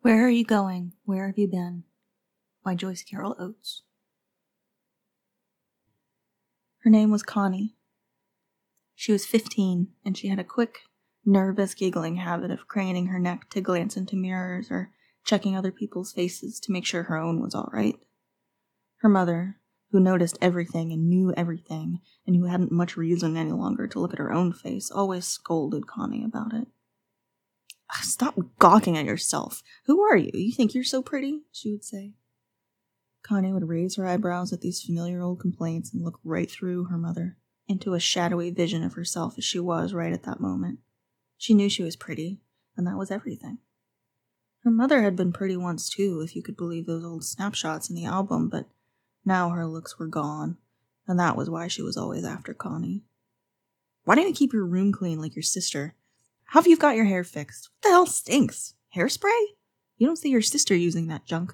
Where Are You Going? Where Have You Been? By Joyce Carol Oates. Her name was Connie. She was 15, and she had a quick, nervous, giggling habit of craning her neck to glance into mirrors or checking other people's faces to make sure her own was all right. Her mother, who noticed everything and knew everything, and who hadn't much reason any longer to look at her own face, always scolded Connie about it. "Stop gawking at yourself. Who are you? You think you're so pretty?" she would say. Connie would raise her eyebrows at these familiar old complaints and look right through her mother, into a shadowy vision of herself as she was right at that moment. She knew she was pretty, and that was everything. Her mother had been pretty once too, if you could believe those old snapshots in the album, but now her looks were gone, and that was why she was always after Connie. "Why don't you keep your room clean like your sister? How have you got your hair fixed? What the hell stinks? Hairspray? You don't see your sister using that junk."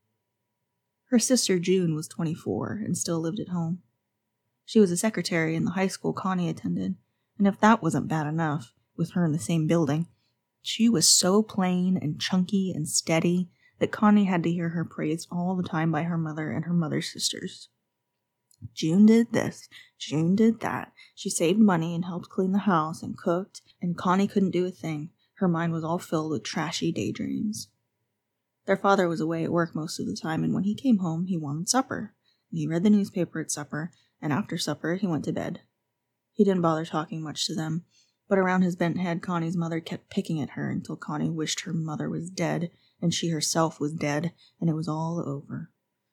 Her sister June was 24 and still lived at home. She was a secretary in the high school Connie attended, and if that wasn't bad enough, with her in the same building, she was so plain and chunky and steady that Connie had to hear her praised all the time by her mother and her mother's sisters. June did this, June did that. She saved money and helped clean the house and cooked, and Connie couldn't do a thing. Her mind was all filled with trashy daydreams. Their father was away at work most of the time, and when he came home, he wanted supper. And he read the newspaper at supper, and after supper, he went to bed. He didn't bother talking much to them, but around his bent head, Connie's mother kept picking at her until Connie wished her mother was dead, and she herself was dead, and it was all over.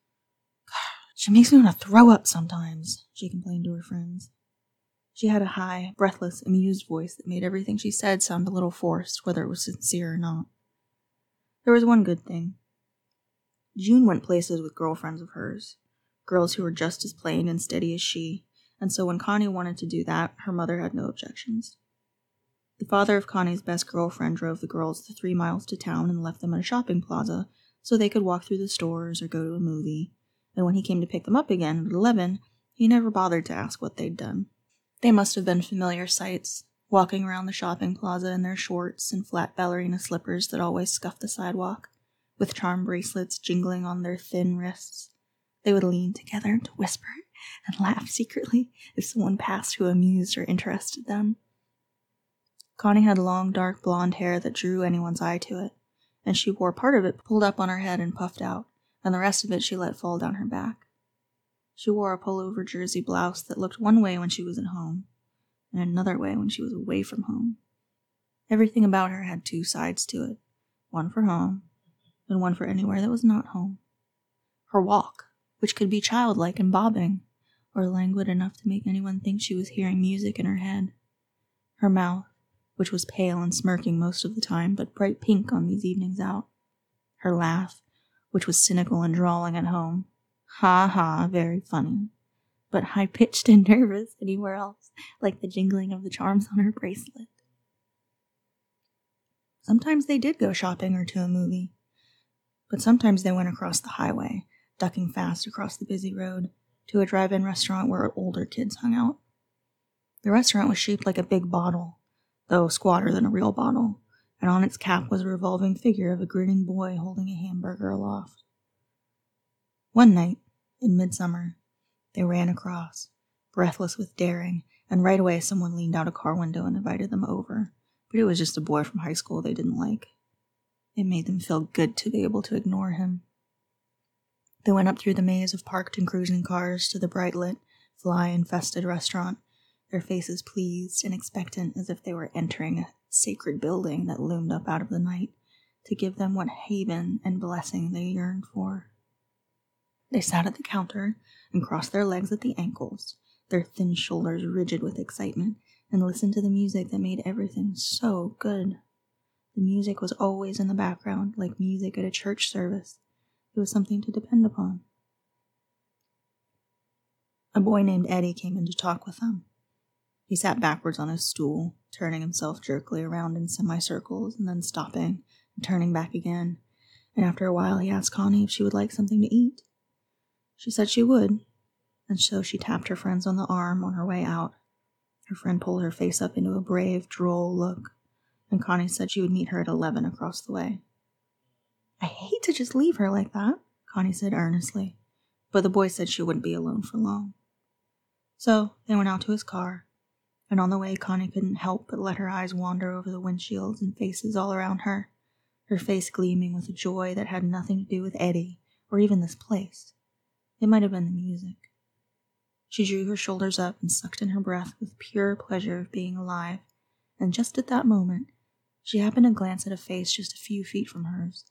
"She makes me want to throw up sometimes," she complained to her friends. She had a high, breathless, amused voice that made everything she said sound a little forced, whether it was sincere or not. There was one good thing. June went places with girlfriends of hers, girls who were just as plain and steady as she, and so when Connie wanted to do that, her mother had no objections. The father of Connie's best girlfriend drove the girls the 3 miles to town and left them at a shopping plaza so they could walk through the stores or go to a movie, and when he came to pick them up again at 11, he never bothered to ask what they'd done. They must have been familiar sights, walking around the shopping plaza in their shorts and flat ballerina slippers that always scuffed the sidewalk, with charm bracelets jingling on their thin wrists. They would lean together to whisper and laugh secretly if someone passed who amused or interested them. Connie had long, dark blonde hair that drew anyone's eye to it, and she wore part of it pulled up on her head and puffed out, and the rest of it she let fall down her back. She wore a pullover jersey blouse that looked one way when she was at home, and another way when she was away from home. Everything about her had 2 sides to it, one for home, and one for anywhere that was not home. Her walk, which could be childlike and bobbing, or languid enough to make anyone think she was hearing music in her head. Her mouth, which was pale and smirking most of the time, but bright pink on these evenings out. Her laugh, which was cynical and drawling at home. Ha ha, very funny, but high-pitched and nervous anywhere else, like the jingling of the charms on her bracelet. Sometimes they did go shopping or to a movie, but sometimes they went across the highway, ducking fast across the busy road, to a drive-in restaurant where older kids hung out. The restaurant was shaped like a big bottle, though squatter than a real bottle, and on its cap was a revolving figure of a grinning boy holding a hamburger aloft. One night, in midsummer, they ran across, breathless with daring, and right away someone leaned out a car window and invited them over, but it was just a boy from high school they didn't like. It made them feel good to be able to ignore him. They went up through the maze of parked and cruising cars to the bright-lit, fly-infested restaurant, their faces pleased and expectant as if they were entering a sacred building that loomed up out of the night to give them what haven and blessing they yearned for. They sat at the counter and crossed their legs at the ankles, their thin shoulders rigid with excitement, and listened to the music that made everything so good. The music was always in the background, like music at a church service. It was something to depend upon. A boy named Eddie came in to talk with them. He sat backwards on his stool, turning himself jerkily around in semicircles, and then stopping and turning back again, and after a while he asked Connie if she would like something to eat. She said she would, and so she tapped her friends on the arm on her way out. Her friend pulled her face up into a brave, droll look, and Connie said she would meet her at 11 across the way. I hate to just leave her like that, Connie said earnestly, but the boy said she wouldn't be alone for long. So they went out to his car, and on the way Connie couldn't help but let her eyes wander over the windshields and faces all around her, her face gleaming with a joy that had nothing to do with Eddie or even this place. It might have been the music. She drew her shoulders up and sucked in her breath with pure pleasure of being alive, and just at that moment, she happened to glance at a face just a few feet from hers.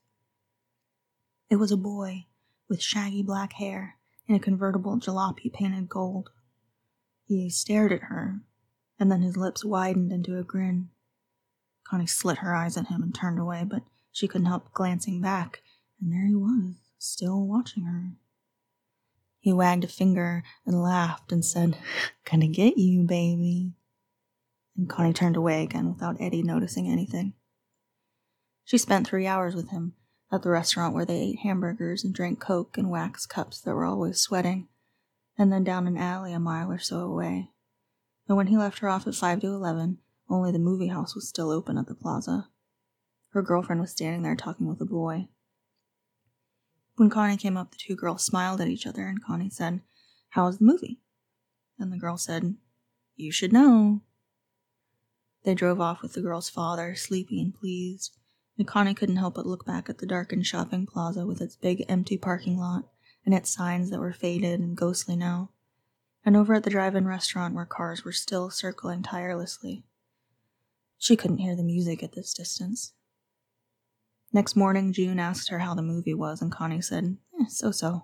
It was a boy with shaggy black hair and a convertible jalopy painted gold. He stared at her, and then his lips widened into a grin. Connie slit her eyes at him and turned away, but she couldn't help glancing back, and there he was, still watching her. He wagged a finger and laughed and said, "Gonna get you, baby." And Connie turned away again without Eddie noticing anything. She spent 3 hours with him at the restaurant where they ate hamburgers and drank Coke in wax cups that were always sweating, and then down an alley a mile or so away. And when he left her off at 5 to 11, only the movie house was still open at the plaza. Her girlfriend was standing there talking with a boy. When Connie came up, the two girls smiled at each other, and Connie said, "How was the movie?" And the girl said, "You should know." They drove off with the girl's father, sleepy and pleased, and Connie couldn't help but look back at the darkened shopping plaza with its big empty parking lot and its signs that were faded and ghostly now, and over at the drive-in restaurant where cars were still circling tirelessly. She couldn't hear the music at this distance. Next morning, June asked her how the movie was, and Connie said, so-so.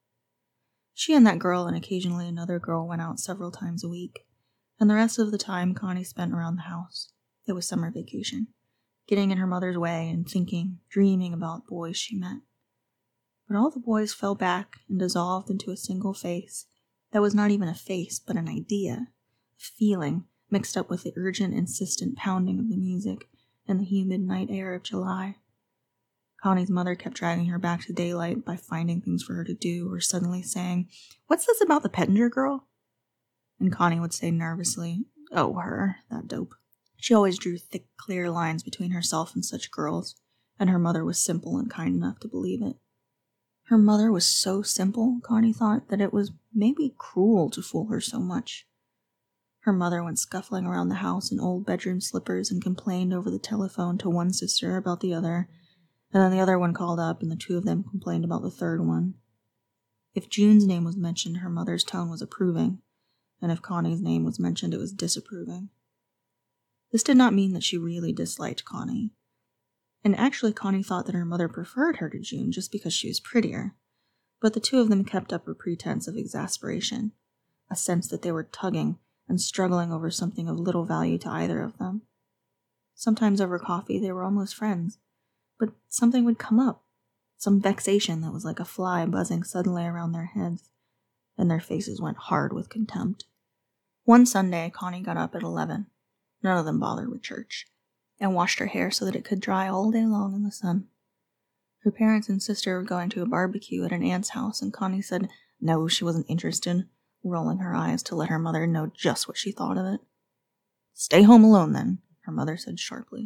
She and that girl and occasionally another girl went out several times a week, and the rest of the time Connie spent around the house. It was summer vacation, getting in her mother's way and thinking, dreaming about boys she met. But all the boys fell back and dissolved into a single face that was not even a face, but an idea, a feeling mixed up with the urgent, insistent pounding of the music and the humid night air of July. Connie's mother kept dragging her back to daylight by finding things for her to do or suddenly saying, "What's this about the Pettinger girl?" And Connie would say nervously, "Oh, her, that dope." She always drew thick, clear lines between herself and such girls, and her mother was simple and kind enough to believe it. Her mother was so simple, Connie thought, that it was maybe cruel to fool her so much. Her mother went scuffling around the house in old bedroom slippers and complained over the telephone to one sister about the other, and then the other one called up and the two of them complained about the third one. If June's name was mentioned, her mother's tone was approving, and if Connie's name was mentioned, it was disapproving. This did not mean that she really disliked Connie. And actually Connie thought that her mother preferred her to June just because she was prettier, but the two of them kept up a pretense of exasperation, a sense that they were tugging and struggling over something of little value to either of them. Sometimes over coffee they were almost friends, but something would come up, some vexation that was like a fly buzzing suddenly around their heads, and their faces went hard with contempt. One Sunday, Connie got up at 11. None of them bothered with church, and washed her hair so that it could dry all day long in the sun. Her parents and sister were going to a barbecue at an aunt's house, and Connie said no, she wasn't interested, rolling her eyes to let her mother know just what she thought of it. "Stay home alone, then," her mother said sharply.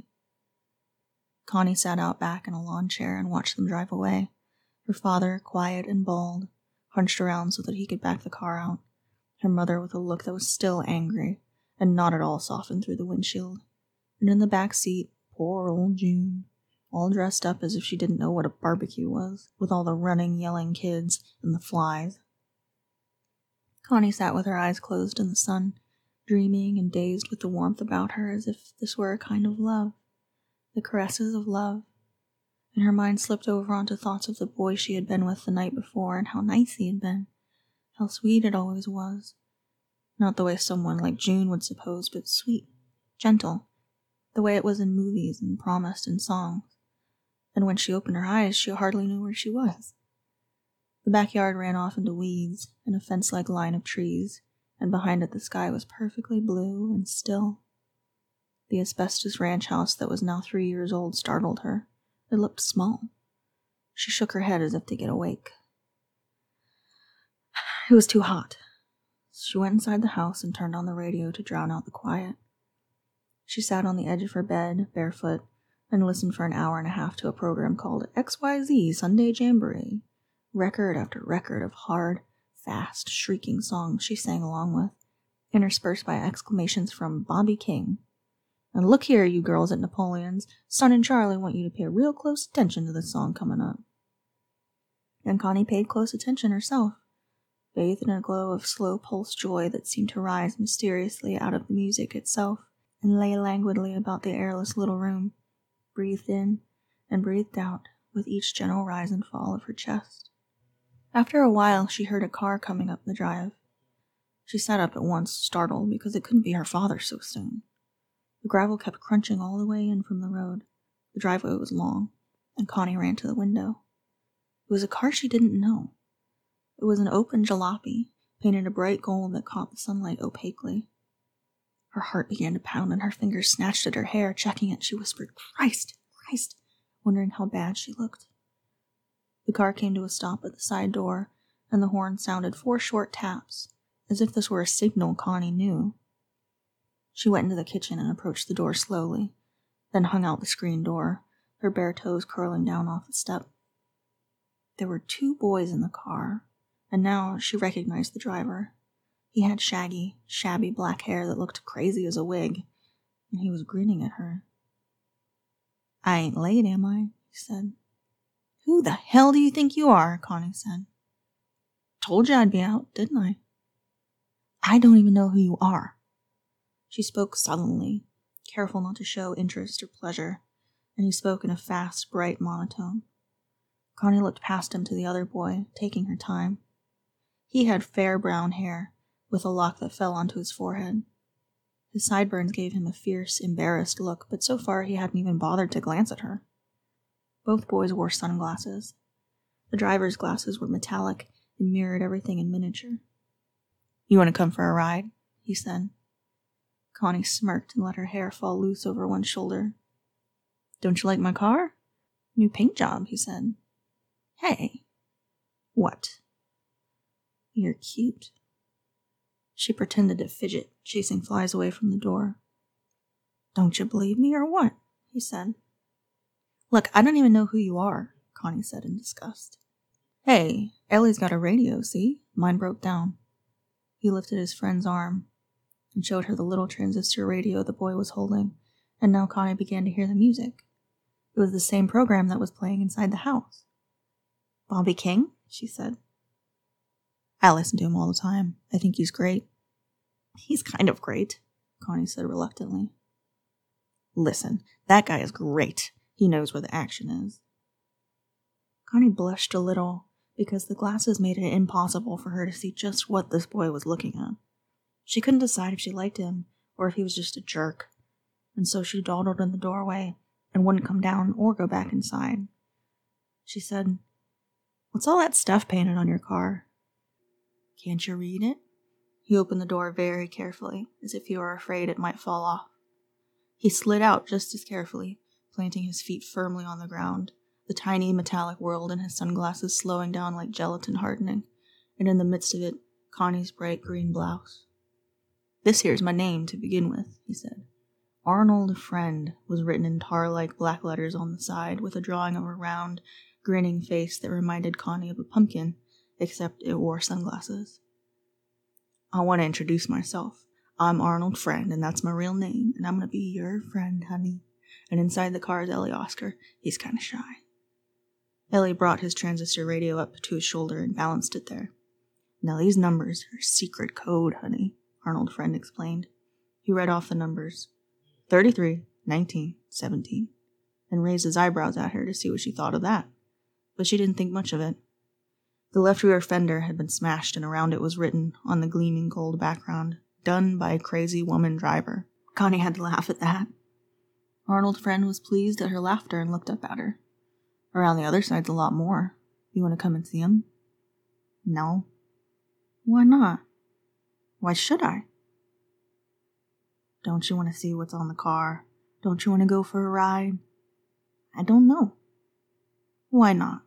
Connie sat out back in a lawn chair and watched them drive away, her father, quiet and bald, hunched around so that he could back the car out, her mother with a look that was still angry and not at all softened through the windshield, and in the back seat, poor old June, all dressed up as if she didn't know what a barbecue was, with all the running, yelling kids and the flies. Connie sat with her eyes closed in the sun, dreaming and dazed with the warmth about her as if this were a kind of love, the caresses of love, and her mind slipped over onto thoughts of the boy she had been with the night before and how nice he had been, how sweet it always was. Not the way someone like June would suppose, but sweet, gentle, the way it was in movies and promised in songs. And when she opened her eyes, she hardly knew where she was. The backyard ran off into weeds and a fence-like line of trees, and behind it the sky was perfectly blue and still. The asbestos ranch house that was now 3 years old startled her. It looked small. She shook her head as if to get awake. It was too hot. She went inside the house and turned on the radio to drown out the quiet. She sat on the edge of her bed, barefoot, and listened for an hour and a half to a program called XYZ Sunday Jamboree. Record after record of hard, fast, shrieking songs she sang along with, interspersed by exclamations from Bobby King. And look here, you girls at Napoleon's, Son and Charlie want you to pay real close attention to this song coming up. And Connie paid close attention herself, bathed in a glow of slow-pulse joy that seemed to rise mysteriously out of the music itself, and lay languidly about the airless little room, breathed in and breathed out with each gentle rise and fall of her chest. After a while, she heard a car coming up the drive. She sat up at once, startled, because it couldn't be her father so soon. The gravel kept crunching all the way in from the road. The driveway was long, and Connie ran to the window. It was a car she didn't know. It was an open jalopy, painted a bright gold that caught the sunlight opaquely. Her heart began to pound and her fingers snatched at her hair, checking it. She whispered, "Christ, Christ," wondering how bad she looked. The car came to a stop at the side door, and the horn sounded 4 short taps, as if this were a signal Connie knew. She went into the kitchen and approached the door slowly, then hung out the screen door, her bare toes curling down off the step. There were 2 boys in the car, and now she recognized the driver. He had shaggy, shabby black hair that looked crazy as a wig, and he was grinning at her. "I ain't late, am I?" he said. "Who the hell do you think you are?" Connie said. "Told you I'd be out, didn't I?" "I don't even know who you are." She spoke sullenly, careful not to show interest or pleasure, and he spoke in a fast, bright monotone. Connie looked past him to the other boy, taking her time. He had fair brown hair, with a lock that fell onto his forehead. His sideburns gave him a fierce, embarrassed look, but so far he hadn't even bothered to glance at her. Both boys wore sunglasses. The driver's glasses were metallic and mirrored everything in miniature. "You want to come for a ride?" he said. Connie smirked and let her hair fall loose over one shoulder. "Don't you like my car?" "New paint job," he said. "Hey." "What?" "You're cute." She pretended to fidget, chasing flies away from the door. "Don't you believe me or what?" he said. "Look, I don't even know who you are," Connie said in disgust. "Hey, Ellie's got a radio, see? Mine broke down." He lifted his friend's arm and showed her the little transistor radio the boy was holding, and now Connie began to hear the music. It was the same program that was playing inside the house. "Bobby King?" she said. "I listen to him all the time. I think he's great." "He's kind of great," Connie said reluctantly. "Listen, that guy is great. He knows where the action is." Connie blushed a little, because the glasses made it impossible for her to see just what this boy was looking at. She couldn't decide if she liked him, or if he was just a jerk, and so she dawdled in the doorway and wouldn't come down or go back inside. She said, "What's all that stuff painted on your car?" "Can't you read it?" He opened the door very carefully, as if he were afraid it might fall off. He slid out just as carefully, planting his feet firmly on the ground, the tiny metallic world in his sunglasses slowing down like gelatin hardening, and in the midst of it, Connie's bright green blouse. "This here's my name to begin with," he said. Arnold Friend was written in tar-like black letters on the side, with a drawing of a round, grinning face that reminded Connie of a pumpkin, except it wore sunglasses. "I want to introduce myself. I'm Arnold Friend, and that's my real name, and I'm going to be your friend, honey." And inside the car is Ellie Oscar. He's kind of shy. Ellie brought his transistor radio up to his shoulder and balanced it there. "Now these numbers are secret code, honey," Arnold Friend explained. He read off the numbers. 33, 19, 17, and raised his eyebrows at her to see what she thought of that. But she didn't think much of it. The left rear fender had been smashed, and around it was written, on the gleaming gold background, "Done by a crazy woman driver." Connie had to laugh at that. Arnold Friend was pleased at her laughter and looked up at her. "Around the other side's a lot more. You want to come and see him?" "No." "Why not?" "Why should I?" "Don't you want to see what's on the car? Don't you want to go for a ride?" "I don't know." "Why not?"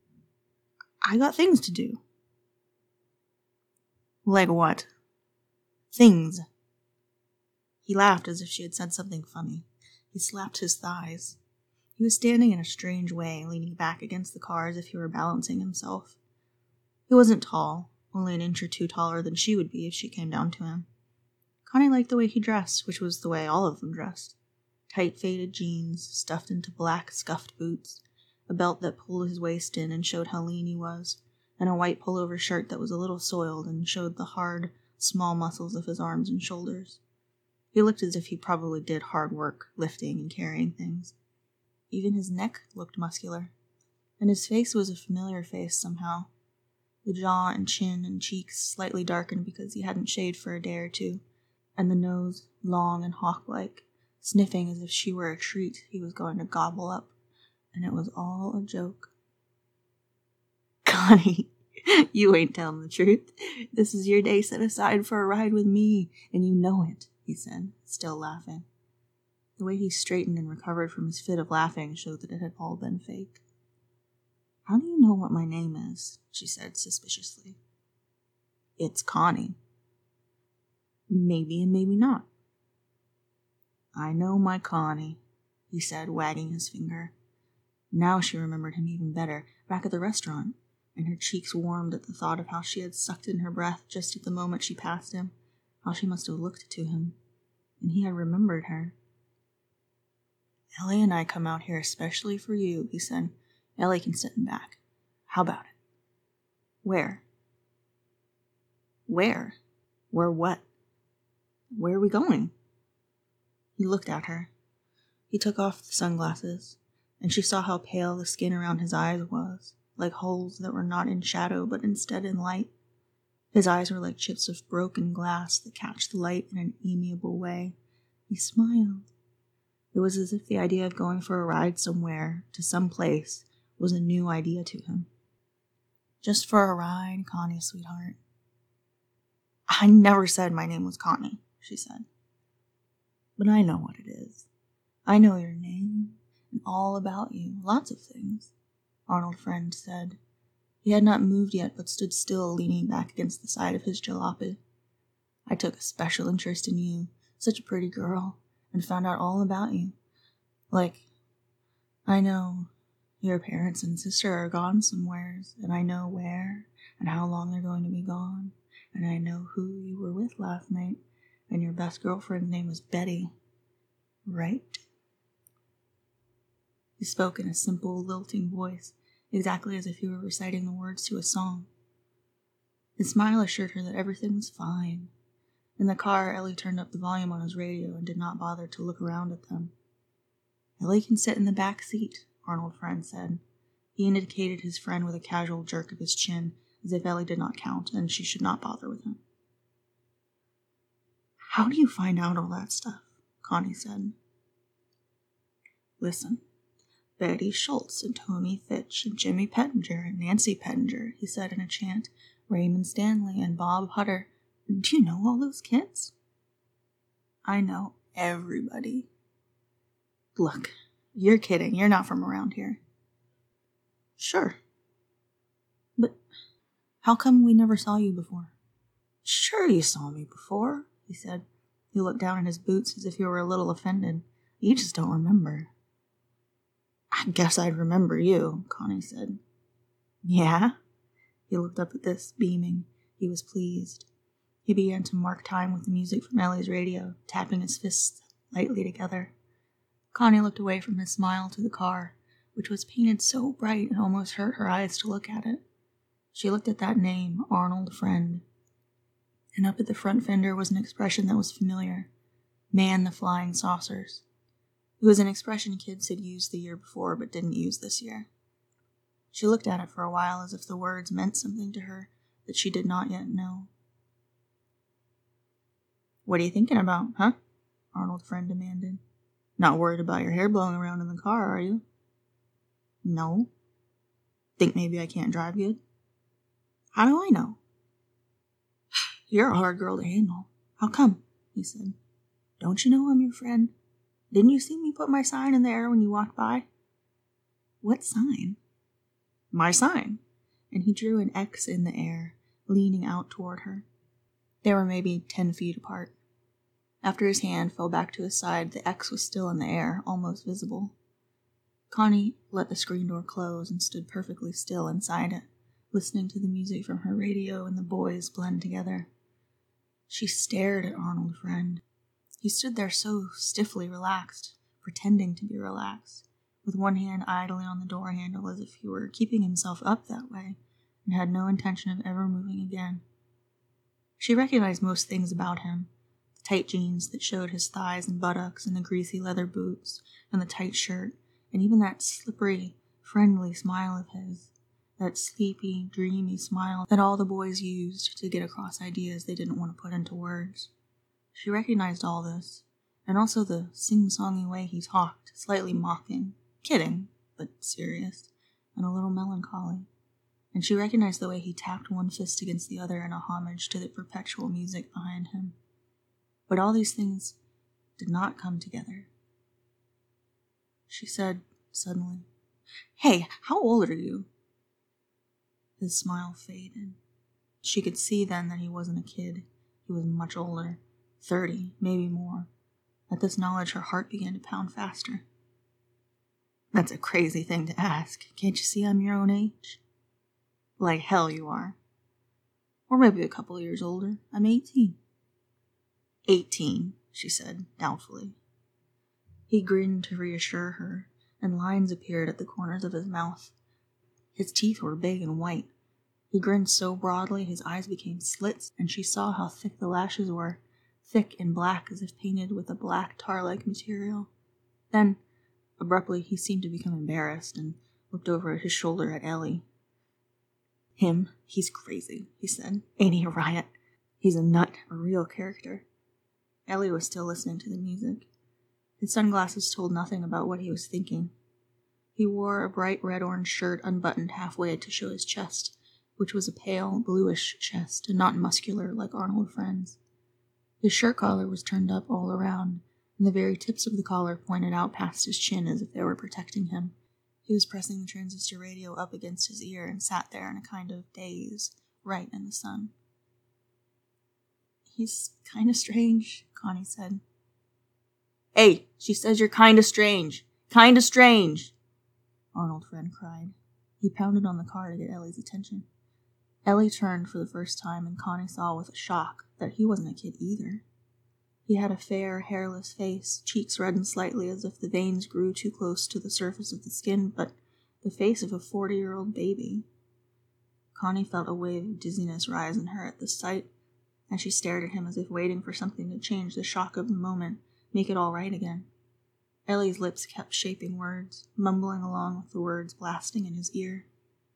"I got things to do." "Like what?" "Things." He laughed as if she had said something funny. He slapped his thighs. He was standing in a strange way, leaning back against the car as if he were balancing himself. He wasn't tall, only an inch or two taller than she would be if she came down to him. Connie liked the way he dressed, which was the way all of them dressed. Tight faded jeans, stuffed into black, scuffed boots, a belt that pulled his waist in and showed how lean he was, and a white pullover shirt that was a little soiled and showed the hard, small muscles of his arms and shoulders. He looked as if he probably did hard work, lifting and carrying things. Even his neck looked muscular, and his face was a familiar face somehow. The jaw and chin and cheeks slightly darkened because he hadn't shaved for a day or two, and the nose long and hawk-like, sniffing as if she were a treat he was going to gobble up, and it was all a joke. "Connie, you ain't telling the truth. This is your day set aside for a ride with me, and you know it," he said, still laughing. The way he straightened and recovered from his fit of laughing showed that it had all been fake. "How do you know what my name is?" she said suspiciously. "It's Connie." "Maybe and maybe not." "I know my Connie," he said, wagging his finger. Now she remembered him even better, back at the restaurant, and her cheeks warmed at the thought of how she had sucked in her breath just at the moment she passed him, how she must have looked to him, and he had remembered her. "Ellie and I come out here especially for you," he said. "Ellie can sit in back. How about it?" "Where?" "Where? Where what? Where are we going?" He looked at her. He took off the sunglasses, and she saw how pale the skin around his eyes was, like holes that were not in shadow but instead in light. His eyes were like chips of broken glass that catch the light in an amiable way. He smiled. It was as if the idea of going for a ride somewhere, to some place, was a new idea to him. "Just for a ride, Connie, sweetheart." "I never said my name was Connie," she said. "But I know what it is. I know your name, and all about you, lots of things," Arnold Friend said. He had not moved yet, but stood still, leaning back against the side of his jalopy. "I took a special interest in you, such a pretty girl, and found out all about you. Like, I know your parents and sister are gone somewheres, and I know where, and how long they're going to be gone, and I know who you were with last night, and your best girlfriend's name was Betty. Right?" He spoke in a simple, lilting voice, exactly as if he were reciting the words to a song. His smile assured her that everything was fine. In the car, Ellie turned up the volume on his radio and did not bother to look around at them. "Ellie can sit in the back seat," Arnold Friend said. He indicated his friend with a casual jerk of his chin, as if Ellie did not count and she should not bother with him. "How do you find out all that stuff?" Connie said. "Listen. Betty Schultz and Tony Fitch and Jimmy Pettinger and Nancy Pettinger," he said in a chant, "Raymond Stanley and Bob Hutter. Do you know all those kids?" "I know everybody." "Look, you're kidding. You're not from around here." "Sure." "But how come we never saw you before?" "Sure you saw me before," he said. He looked down at his boots as if he were a little offended. "You just don't remember." "I guess I'd remember you," Connie said. "Yeah?" He looked up at this, beaming. He was pleased. He began to mark time with the music from Ellie's radio, tapping his fists lightly together. Connie looked away from his smile to the car, which was painted so bright it almost hurt her eyes to look at it. She looked at that name, Arnold Friend. And up at the front fender was an expression that was familiar. "Man the flying saucers." It was an expression kids had used the year before but didn't use this year. She looked at it for a while as if the words meant something to her that she did not yet know. "What are you thinking about, huh?" Arnold Friend demanded. "Not worried about your hair blowing around in the car, are you?" "No." "Think maybe I can't drive good?" "How do I know?" "You're a hard girl to handle. How come?" he said. "Don't you know I'm your friend? Didn't you see me put my sign in the air when you walked by?" "What sign?" "My sign." And he drew an X in the air, leaning out toward her. They were maybe 10 feet apart. After his hand fell back to his side, the X was still in the air, almost visible. Connie let the screen door close and stood perfectly still inside it, listening to the music from her radio and the boys blend together. She stared at Arnold Friend. He stood there so stiffly relaxed, pretending to be relaxed, with one hand idly on the door handle as if he were keeping himself up that way, and had no intention of ever moving again. She recognized most things about him: the tight jeans that showed his thighs and buttocks, and the greasy leather boots, and the tight shirt, and even that slippery, friendly smile of his, that sleepy, dreamy smile that all the boys used to get across ideas they didn't want to put into words. She recognized all this, and also the sing-songy way he talked, slightly mocking, kidding, but serious, and a little melancholy. And she recognized the way he tapped one fist against the other in a homage to the perpetual music behind him. But all these things did not come together. She said, suddenly, "Hey, how old are you?" His smile faded. She could see then that he wasn't a kid. He was much older, 30, maybe more. At this knowledge, her heart began to pound faster. "That's a crazy thing to ask. Can't you see I'm your own age?" "Like hell you are." "Or maybe a couple of years older. I'm 18. 18, she said, doubtfully. He grinned to reassure her, and lines appeared at the corners of his mouth. His teeth were big and white. He grinned so broadly his eyes became slits, and she saw how thick the lashes were, thick and black as if painted with a black tar-like material. Then, abruptly, he seemed to become embarrassed and looked over his shoulder at Ellie. "Him, he's crazy," he said. "Ain't he a riot? He's a nut, a real character." Ellie was still listening to the music. His sunglasses told nothing about what he was thinking. He wore a bright red-orange shirt unbuttoned halfway to show his chest, which was a pale, bluish chest and not muscular like Arnold Friend's. His shirt collar was turned up all around, and the very tips of the collar pointed out past his chin as if they were protecting him. He was pressing the transistor radio up against his ear and sat there in a kind of daze, right in the sun. "He's kind of strange," Connie said. "Hey, she says you're kind of strange. Kind of strange," Arnold Friend cried. He pounded on the car to get Ellie's attention. Ellie turned for the first time, and Connie saw with a shock that he wasn't a kid either. He had a fair, hairless face, cheeks reddened slightly as if the veins grew too close to the surface of the skin, but the face of a 40-year-old baby. Connie felt a wave of dizziness rise in her at the sight, and she stared at him as if waiting for something to change the shock of the moment, make it all right again. Ellie's lips kept shaping words, mumbling along with the words blasting in his ear.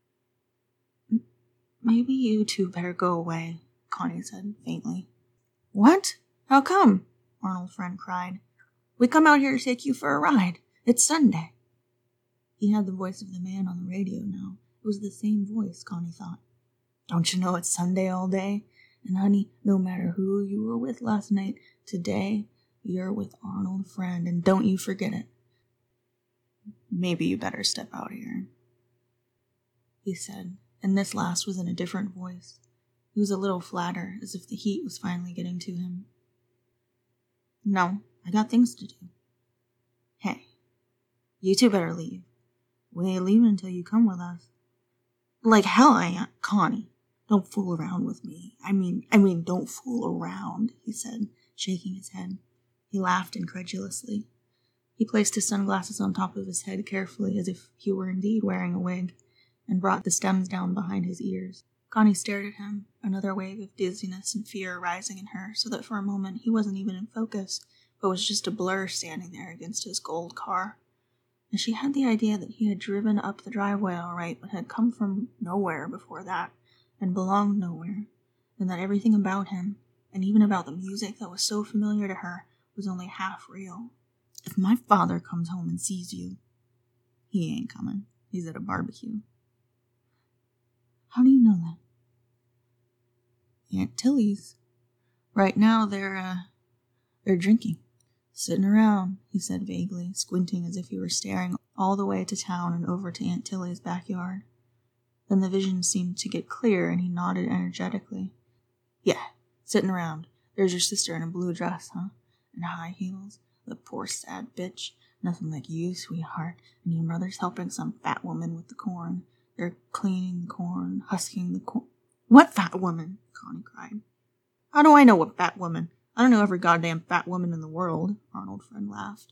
"Maybe you two better go away," Connie said faintly. "What? How come?" Arnold Friend cried. "We come out here to take you for a ride. It's Sunday." He had the voice of the man on the radio now. It was the same voice, Connie thought. "Don't you know it's Sunday all day? And honey, no matter who you were with last night, today you're with Arnold Friend, and don't you forget it." "Maybe you better step out here," he said, and this last was in a different voice. He was a little flatter, as if the heat was finally getting to him. "No, I got things to do." "Hey, you two better leave. We ain't leaving until you come with us." "Like hell I ain't, Connie. Don't fool around with me. I mean, don't fool around," he said, shaking his head. He laughed incredulously. He placed his sunglasses on top of his head carefully, as if he were indeed wearing a wig, and brought the stems down behind his ears. Connie stared at him, another wave of dizziness and fear rising in her, so that for a moment he wasn't even in focus, but was just a blur standing there against his gold car. And she had the idea that he had driven up the driveway all right, but had come from nowhere before that, and belonged nowhere, and that everything about him, and even about the music that was so familiar to her, was only half real. "If my father comes home and sees you..." "He ain't coming. He's at a barbecue." "How do you know that?" "Aunt Tilly's. Right now they're drinking. Sitting around," he said vaguely, squinting as if he were staring all the way to town and over to Aunt Tilly's backyard. Then the vision seemed to get clear, and he nodded energetically. "Yeah, sitting around. There's your sister in a blue dress, huh? And high heels. The poor sad bitch. Nothing like you, sweetheart, and your mother's helping some fat woman with the corn. They're cleaning the corn, husking the corn. What fat woman? Connie cried. How do I know what fat woman? I don't know every goddamn fat woman in the world, Arnold Friend laughed.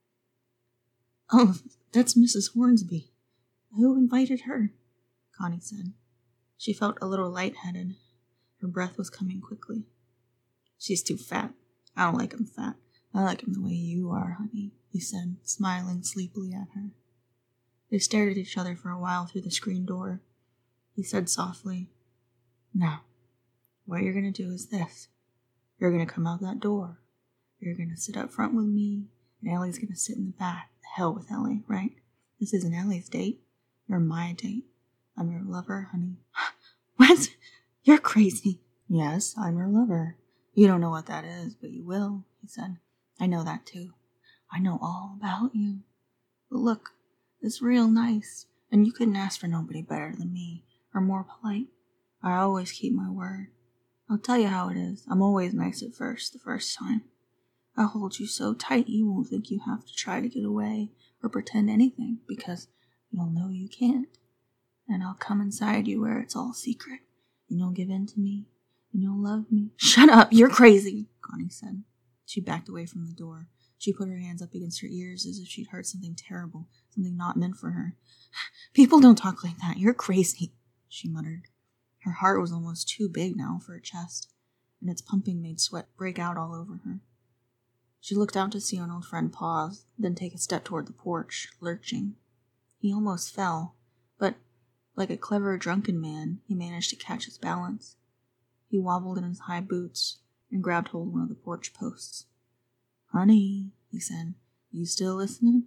Oh, that's Mrs. Hornsby. Who invited her? Connie said. She felt a little lightheaded. Her breath was coming quickly. She's too fat. I don't like him fat. I like him the way you are, honey, he said, smiling sleepily at her. They stared at each other for a while through the screen door. He said softly, Now, what you're going to do is this. You're going to come out that door. You're going to sit up front with me, and Ellie's going to sit in the back. The hell with Ellie, right? This isn't Ellie's date. You're my date. I'm your lover, honey. What? You're crazy. Yes, I'm your lover. You don't know what that is, but you will, he said. I know that too. I know all about you. But look, it's real nice, and you couldn't ask for nobody better than me, or more polite. I always keep my word. I'll tell you how it is. I'm always nice at first, the first time. I'll hold you so tight you won't think you have to try to get away or pretend anything, because you'll know you can't. And I'll come inside you where it's all secret, and you'll give in to me, and you'll love me. Shut up, you're crazy, Connie said. She backed away from the door. She put her hands up against her ears as if she'd heard something terrible, something not meant for her. People don't talk like that. You're crazy, she muttered. Her heart was almost too big now for her chest, and its pumping made sweat break out all over her. She looked out to see Arnold Friend pause, then take a step toward the porch, lurching. He almost fell, but, like a clever drunken man, he managed to catch his balance. He wobbled in his high boots and grabbed hold of one of the porch posts. Honey, he said, you still listening?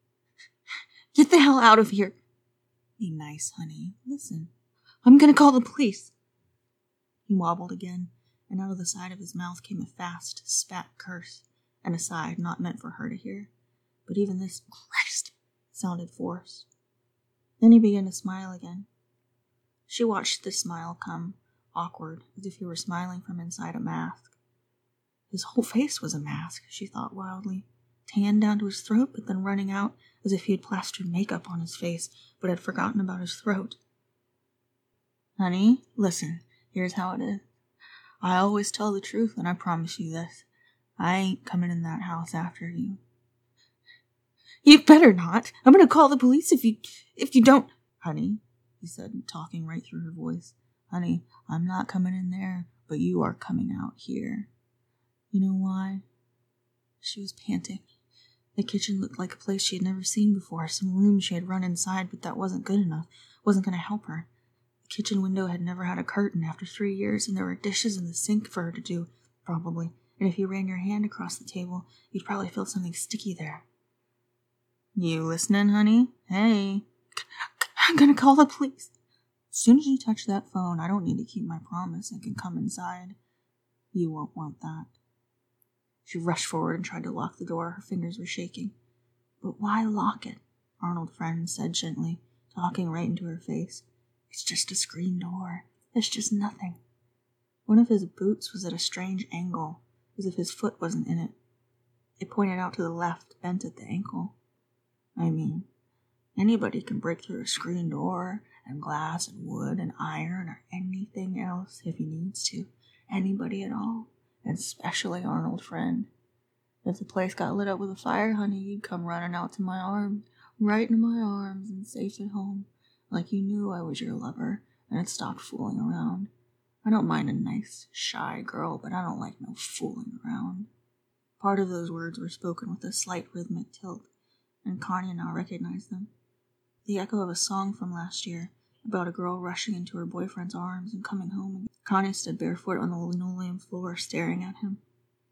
Get the hell out of here. Be nice, honey. Listen. I'm gonna call the police. He wobbled again, and out of the side of his mouth came a fast, spat curse, and a sigh not meant for her to hear. But even this Christ sounded forced. Then he began to smile again. She watched the smile come, awkward, as if he were smiling from inside a mask. His whole face was a mask, she thought wildly, tan down to his throat, but then running out as if he had plastered makeup on his face, but had forgotten about his throat. Honey, listen, here's how it is. I always tell the truth, and I promise you this. I ain't coming in that house after you. You better not. I'm gonna call the police if you don't. Honey, he said, talking right through her voice. Honey, I'm not coming in there, but you are coming out here. You know why? She was panting. The kitchen looked like a place she had never seen before, some room she had run inside, but that wasn't good enough, wasn't going to help her. The kitchen window had never had a curtain after 3 years, and there were dishes in the sink for her to do, probably, and if you ran your hand across the table, you'd probably feel something sticky there. You listening, honey? Hey. I'm going to call the police. As soon as you touch that phone, I don't need to keep my promise and can come inside. You won't want that. She rushed forward and tried to lock the door. Her fingers were shaking. But why lock it? Arnold Friend said gently, talking right into her face. It's just a screen door. It's just nothing. One of his boots was at a strange angle, as if his foot wasn't in it. It pointed out to the left, bent at the ankle. I mean, anybody can break through a screen door, and glass, and wood, and iron, or anything else if he needs to. Anybody at all. Especially Arnold Friend. If the place got lit up with a fire, honey, you'd come running out to my arms, right into my arms, and safe at home, like you knew I was your lover, and had stopped fooling around. I don't mind a nice, shy girl, but I don't like no fooling around. Part of those words were spoken with a slight rhythmic tilt, and Connie now recognized them. The echo of a song from last year, about a girl rushing into her boyfriend's arms and coming home, and Connie stood barefoot on the linoleum floor staring at him.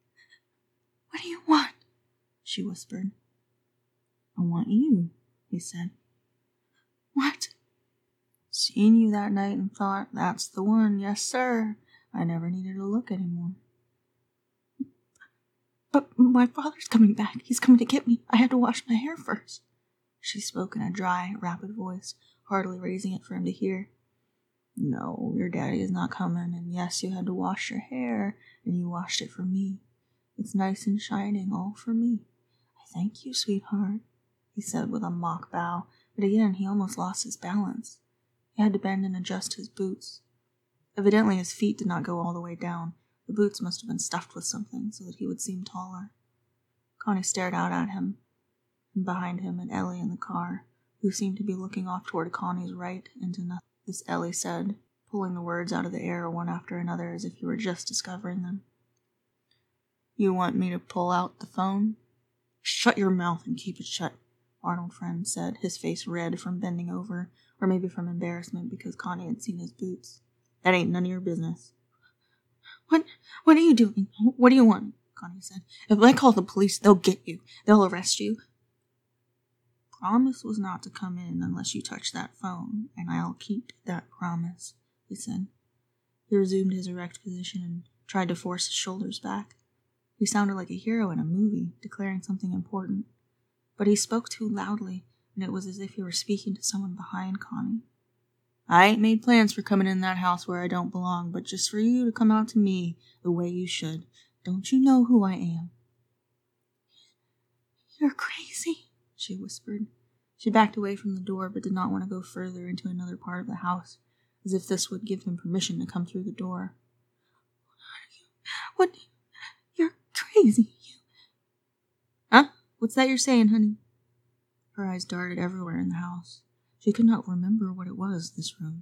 What do you want? She whispered. I want you, he said. What? Seen you that night and thought, that's the one, yes sir. I never needed to look anymore. But my father's coming back. He's coming to get me. I had to wash my hair first. She spoke in a dry, rapid voice, hardly raising it for him to hear. No, your daddy is not coming, and yes, you had to wash your hair, and you washed it for me. It's nice and shining, all for me. I Thank you, sweetheart, he said with a mock bow, but again he almost lost his balance. He had to bend and adjust his boots. Evidently his feet did not go all the way down. The boots must have been stuffed with something so that he would seem taller. Connie stared out at him, and behind him at Ellie in the car, who seemed to be looking off toward Connie's right into nothing. This Ellie said, pulling the words out of the air one after another as if he were just discovering them. You want me to pull out the phone? Shut your mouth and keep it shut, Arnold Friend said, his face red from bending over, or maybe from embarrassment because Connie had seen his boots. That ain't none of your business. What are you doing? What do you want? Connie said. If I call the police, they'll get you. They'll arrest you. Promise was not to come in unless you touch that phone, and I'll keep that promise, he said. He resumed his erect position and tried to force his shoulders back. He sounded like a hero in a movie, declaring something important. But he spoke too loudly, and it was as if he were speaking to someone behind Connie. I ain't made plans for coming in that house where I don't belong, but just for you to come out to me the way you should. Don't you know who I am? You're crazy, she whispered. She backed away from the door, but did not want to go further into another part of the house, as if this would give him permission to come through the door. What? You're crazy. Huh? What's that you're saying, honey? Her eyes darted everywhere in the house. She could not remember what it was, this room.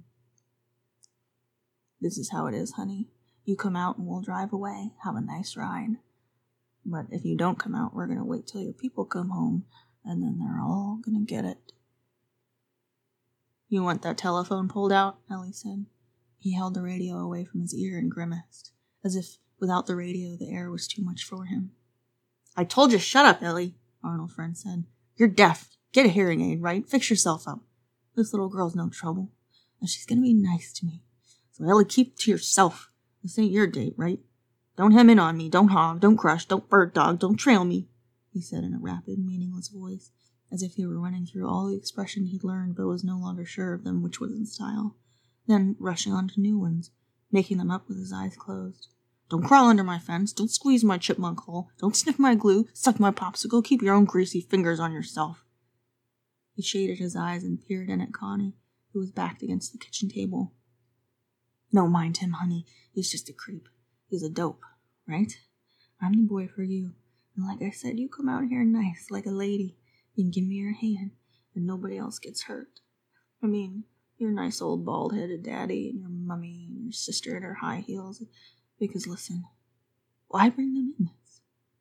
This is how it is, honey. You come out and we'll drive away, have a nice ride. But if you don't come out, we're going to wait till your people come home, and then they're all going to get it. You want that telephone pulled out? Ellie said. He held the radio away from his ear and grimaced, as if without the radio the air was too much for him. I told you, shut up, Ellie, Arnold Friend said. You're deaf. Get a hearing aid, right? Fix yourself up. This little girl's no trouble, and she's going to be nice to me. So, Ellie, keep it to yourself. This ain't your date, right? Don't hem in on me. Don't hog. Don't crush. Don't bird dog. Don't trail me, he said in a rapid, meaningless voice, as if he were running through all the expressions he'd learned but was no longer sure of them, which was in style, then rushing on to new ones, making them up with his eyes closed. Don't crawl under my fence. Don't squeeze my chipmunk hole. Don't sniff my glue. Suck my popsicle. Keep your own greasy fingers on yourself. He shaded his eyes and peered in at Connie, who was backed against the kitchen table. No, mind him, honey. He's just a creep. He's a dope, right? I'm the boy for you. And like I said, you come out here nice, like a lady. You can give me your hand, and nobody else gets hurt. I mean, your nice old bald-headed daddy and your mummy and your sister in her high heels. Because listen, why bring them in this?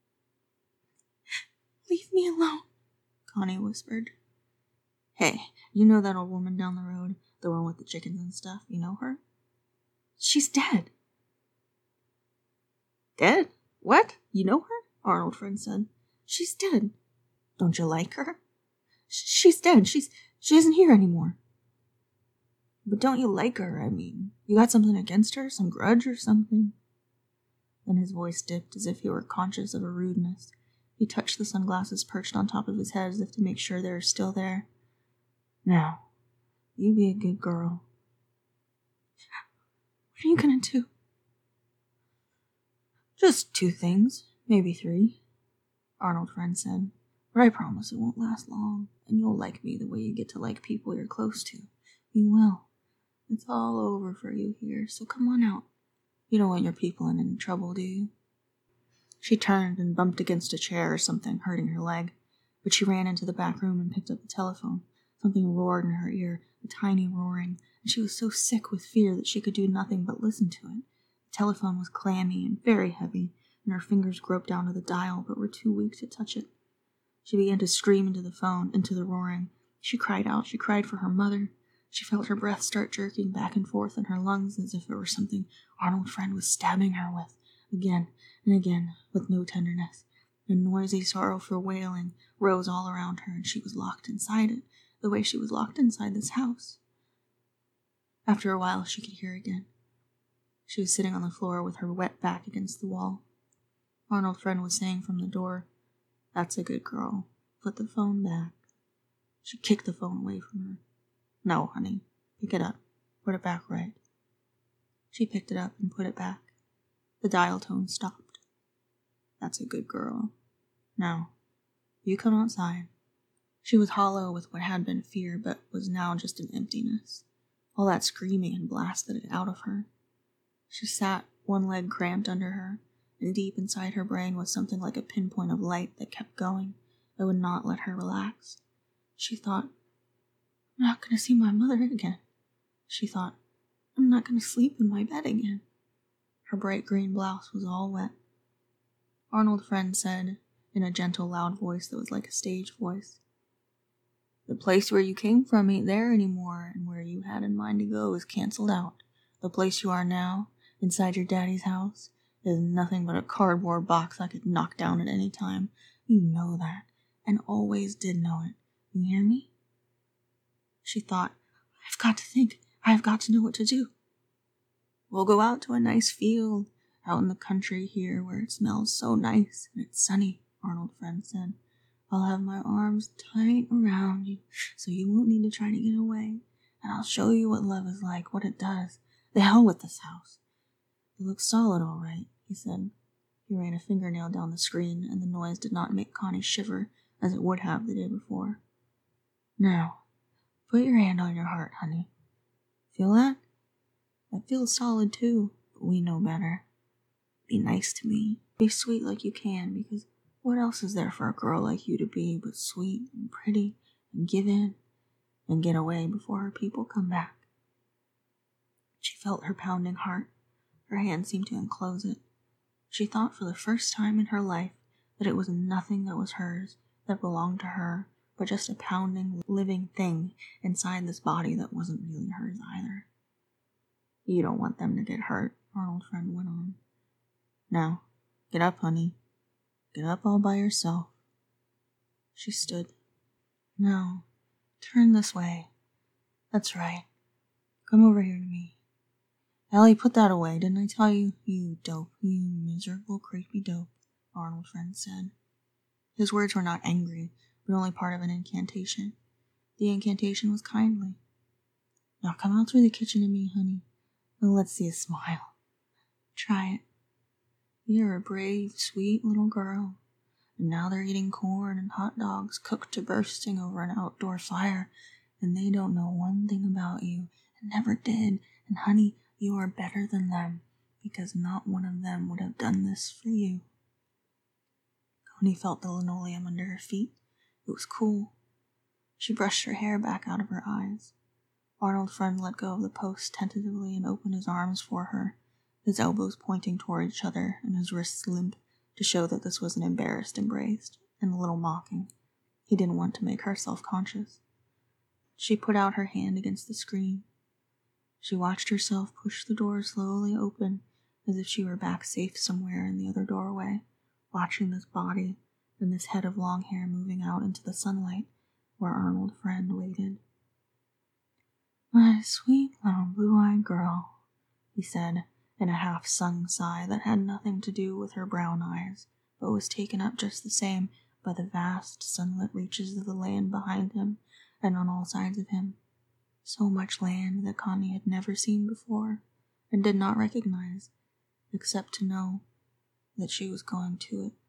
Leave me alone, Connie whispered. Hey, you know that old woman down the road? The one with the chickens and stuff? You know her? She's dead. Dead? What? You know her? Arnold Friend said. She's dead. Don't you like her? She's dead. She isn't here anymore. But don't you like her, I mean? You got something against her? Some grudge or something? Then his voice dipped as if he were conscious of a rudeness. He touched the sunglasses perched on top of his head as if to make sure they were still there. Now, you be a good girl. What are you gonna do? Just 2 things, maybe 3, Arnold Friend said. But I promise it won't last long, and you'll like me the way you get to like people you're close to. You will. It's all over for you here, so come on out. You don't want your people in any trouble, do you? She turned and bumped against a chair or something, hurting her leg, but she ran into the back room and picked up the telephone. Something roared in her ear, a tiny roaring, and she was so sick with fear that she could do nothing but listen to it. The telephone was clammy and very heavy, and her fingers groped down to the dial but were too weak to touch it. She began to scream into the phone, into the roaring. She cried out. She cried for her mother. She felt her breath start jerking back and forth in her lungs as if it were something Arnold Friend was stabbing her with, again and again, with no tenderness. A noisy, sorrowful wailing rose all around her, and she was locked inside it, the way she was locked inside this house. After a while, she could hear again. She was sitting on the floor with her wet back against the wall. Arnold Friend was saying from the door, "That's a good girl. Put the phone back." She kicked the phone away from her. "No, honey. Pick it up. Put it back right." She picked it up and put it back. The dial tone stopped. "That's a good girl. Now, You come outside." She was hollow with what had been fear, but was now just an emptiness. All that screaming had blasted it out of her. She sat, one leg cramped under her, and deep inside her brain was something like a pinpoint of light that kept going, that would not let her relax. She thought, "I'm not going to see my mother again." She thought, "I'm not going to sleep in my bed again." Her bright green blouse was all wet. Arnold Friend said, in a gentle, loud voice that was like a stage voice, "The place where you came from ain't there anymore, and where you had in mind to go is canceled out. The place you are now, inside your daddy's house, is nothing but a cardboard box I could knock down at any time. You know that, and always did know it. You hear me?" She thought, "I've got to think. I've got to know what to do." "We'll go out to a nice field, out in the country here where it smells so nice and it's sunny," Arnold Friend said. "I'll have my arms tight around you so you won't need to try to get away, and I'll show you what love is like, what it does. The hell with this house. It looks solid all right," he said. He ran a fingernail down the screen, and the noise did not make Connie shiver as it would have the day before. "Now, put your hand on your heart, honey. Feel that? That feels solid too, but we know better. Be nice to me. Be sweet like you can, because what else is there for a girl like you to be but sweet and pretty and give in and get away before her people come back?" She felt her pounding heart. Her hand seemed to enclose it. She thought for the first time in her life that it was nothing that was hers, that belonged to her, but just a pounding, living thing inside this body that wasn't really hers either. "You don't want them to get hurt," Arnold Friend went on. "Now, get up, honey. Get up all by yourself." She stood. "No, turn this way. That's right. Come over here to me. Allie, put that away. Didn't I tell you? You dope. You miserable, creepy dope," Arnold Friend said. His words were not angry, but only part of an incantation. The incantation was kindly. "Now come out through the kitchen to me, honey, and let's see a smile. Try it. You're a brave, sweet little girl, and now they're eating corn and hot dogs cooked to bursting over an outdoor fire, and they don't know one thing about you, and never did, and honey, you are better than them, because not one of them would have done this for you." Connie felt the linoleum under her feet. It was cool. She brushed her hair back out of her eyes. Arnold Friend let go of the post tentatively and opened his arms for her, his elbows pointing toward each other and his wrists limp to show that this was an embarrassed embrace and a little mocking. He didn't want to make her self-conscious. She put out her hand against the screen. She watched herself push the door slowly open as if she were back safe somewhere in the other doorway, watching this body and this head of long hair moving out into the sunlight where Arnold Friend waited. "My sweet little blue-eyed girl," he said, in a half-sung sigh that had nothing to do with her brown eyes, but was taken up just the same by the vast sunlit reaches of the land behind him and on all sides of him. So much land that Connie had never seen before and did not recognize, except to know that she was going to it.